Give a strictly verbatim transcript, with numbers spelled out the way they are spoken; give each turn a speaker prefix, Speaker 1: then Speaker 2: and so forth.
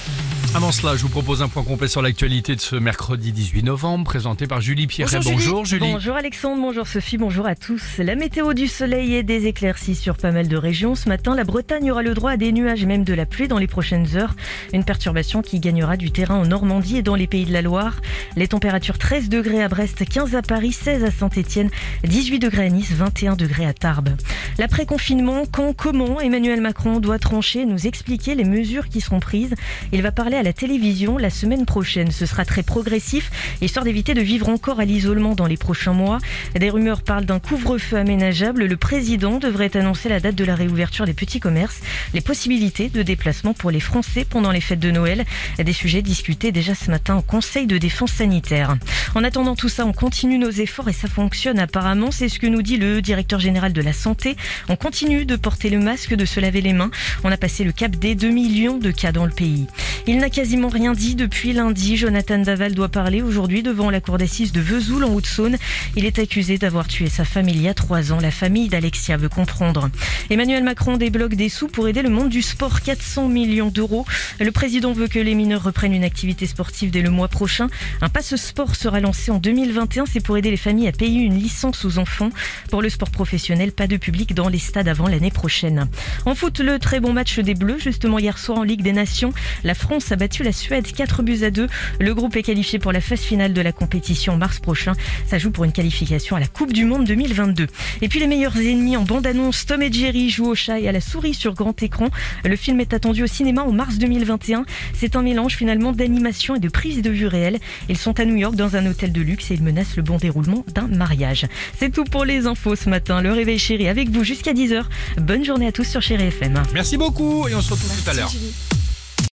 Speaker 1: Avant cela, je vous propose un point complet sur l'actualité de ce mercredi dix-huit novembre, présenté par Julie Pierret.
Speaker 2: Bonjour,
Speaker 1: bonjour Julie.
Speaker 2: Julie. Bonjour Alexandre, bonjour Sophie, bonjour à tous. La météo du soleil et des éclaircies sur pas mal de régions. Ce matin, la Bretagne aura le droit à des nuages et même de la pluie dans les prochaines heures. Une perturbation qui gagnera du terrain en Normandie et dans les Pays de la Loire. Les températures treize degrés à Brest, quinze à Paris, seize à Saint-Etienne, dix-huit degrés à Nice, vingt et un degrés à Tarbes. L'après-confinement, quand, comment Emmanuel Macron doit trancher, nous expliquer les mesures qui seront prises. Il va parler à la télévision la semaine prochaine. Ce sera très progressif, histoire d'éviter de vivre encore à l'isolement dans les prochains mois. Des rumeurs parlent d'un couvre-feu aménageable. Le président devrait annoncer la date de la réouverture des petits commerces, les possibilités de déplacement pour les Français pendant les fêtes de Noël. Des sujets discutés déjà ce matin au Conseil de défense sanitaire. En attendant tout ça, on continue nos efforts et ça fonctionne apparemment. C'est ce que nous dit le directeur général de la Santé. On continue de porter le masque, de se laver les mains. On a passé le cap des deux millions de cas dans le pays. Il n'a quasiment rien dit depuis lundi. Jonathan Daval doit parler aujourd'hui devant la cour d'assises de Vesoul en Haute-Saône. Il est accusé d'avoir tué sa femme il y a trois ans. La famille d'Alexia veut comprendre. Emmanuel Macron débloque des sous pour aider le monde du sport. quatre cents millions d'euros. Le président veut que les mineurs reprennent une activité sportive dès le mois prochain. Un passe sport sera lancé en deux mille vingt et un. C'est pour aider les familles à payer une licence aux enfants. Pour le sport professionnel, pas de public dans les stades avant l'année prochaine. En foot, le très bon match des Bleus. Justement hier soir en Ligue des Nations, la France a battu la Suède quatre buts à deux. Le groupe est qualifié pour la phase finale de la compétition en mars prochain. Ça joue pour une qualification à la Coupe du Monde deux mille vingt-deux. Et puis les meilleurs ennemis en bande-annonce, Tom et Jerry jouent au chat et à la souris sur grand écran. Le film est attendu au cinéma en mars deux mille vingt et un. C'est un mélange finalement d'animation et de prise de vue réelle. Ils sont à New York dans un hôtel de luxe et ils menacent le bon déroulement d'un mariage. C'est tout pour les infos ce matin. Le réveil chéri avec vous jusqu'à dix heures. Bonne journée à tous sur Chéri F M.
Speaker 1: Merci beaucoup et on se retrouve tout à l'heure.
Speaker 2: Julie.